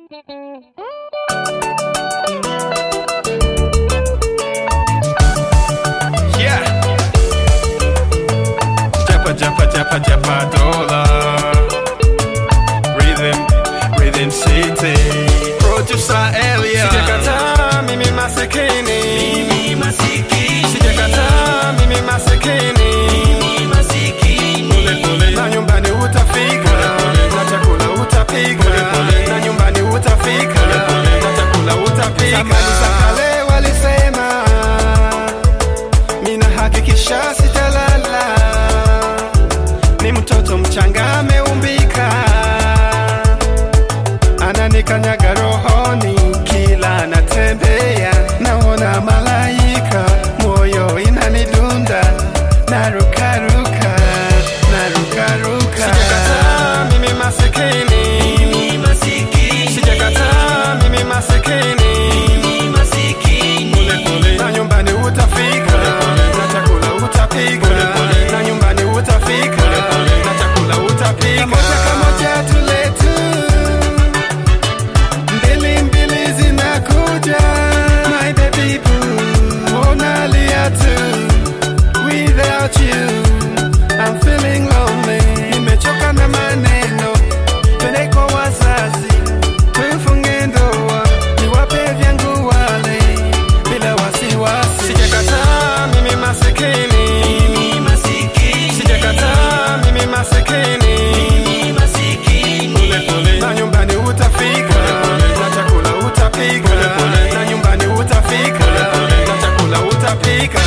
Yeah. Japa japa dollar. Rhythm City. Producer Elia. Sijakataa mimi masikini. Sijakataa mimi masikini. Pole pole na nyumbani utafika. Na chakula utapika. Na nyumbani utafika. Na chakula utapika. Zamani za kale walisema mina hakikisha sitalala. Ni mtoto mchanga ameumbika. Ananikanyaga rohoni kila natembea. Naona malaika, moyo inanidunda. Naruka ruka, naruka ruka. Sijakataa mimi masikini. Sijakataa mimi masikini. Pole pole na nyumbani utafika. Na chakula utapika. Na nyumbani utafika. Na chakula utapika. Moja kamoja tuletu. Mbili zinakuja. My baby boo, unalia tu. Without you, I'm feeling lonely. Nimechoka na maneno. Twende kwa wazazi, tufunge ndoa. Niwape vyangu wale bila wasiwasi. Sijakataa mimi masikini. Sijakataa mimi masikini. Pole pole na nyumbani utafika. Na chakula utapika. Na nyumbani utafika. Na chakula utapika.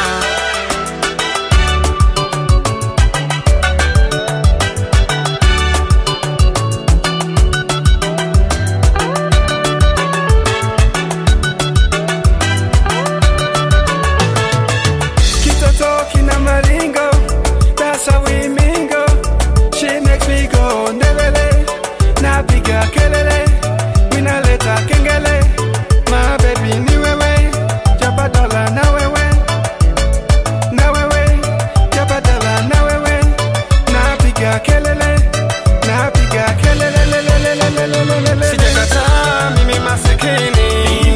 Kitoto kina maringo, that's how we mingle. She makes me go ndebele, napiga kelele, minaleta kengele. My baby ni wewe, jabadala na wewe, na wewe, jabadala na wewe. Napiga kelele, napiga kelele, lelelelelelelele. Sijakataa mimi masikini.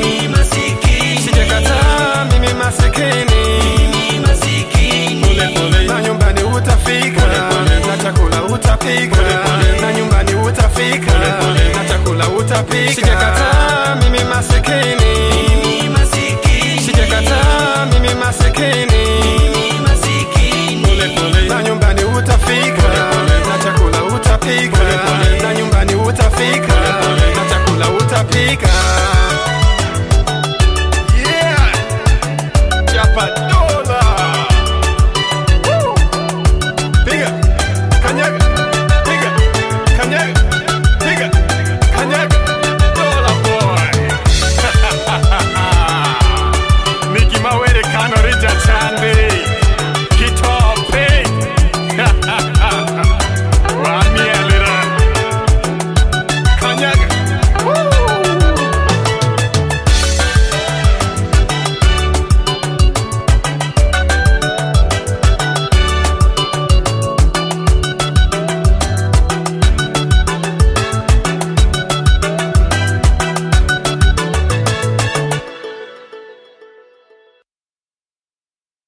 Sijakataa mimi masikini. Pole pole na nyumbani utafika. Na chakula utapika. Na nyumbani utafika. Na chakula utapika. Sijakataa mimi masikini. Sijakataa mimi masikini. Pole pole na nyumbani utafika. Na chakula utapika. Na nyumbani utafika. Na chakula utapika.